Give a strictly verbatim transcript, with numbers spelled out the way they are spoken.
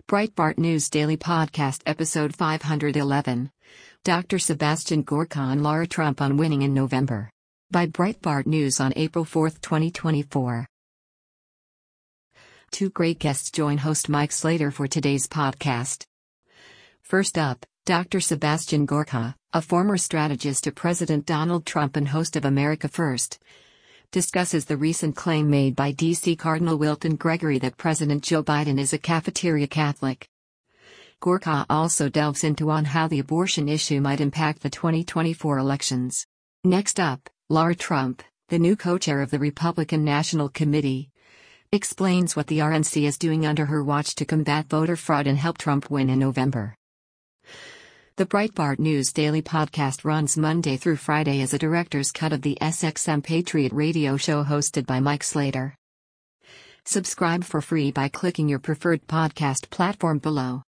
Breitbart News Daily Podcast Episode five eleven. Doctor Sebastian Gorka and Lara Trump on winning in November. By Breitbart News on April fourth, twenty twenty-four. Two great guests join host Mike Slater for today's podcast. First up, Doctor Sebastian Gorka, a former strategist to President Donald Trump and host of America First, discusses the recent claim made by D C Cardinal Wilton Gregory that President Joe Biden is a cafeteria Catholic. Gorka also delves into on how the abortion issue might impact the twenty twenty-four elections. Next up, Lara Trump, the new co-chair of the Republican National Committee, explains what the R N C is doing under her watch to combat voter fraud and help Trump win in November. The Breitbart News Daily Podcast runs Monday through Friday as a director's cut of the S X M Patriot radio show hosted by Mike Slater. Subscribe for free by clicking your preferred podcast platform below.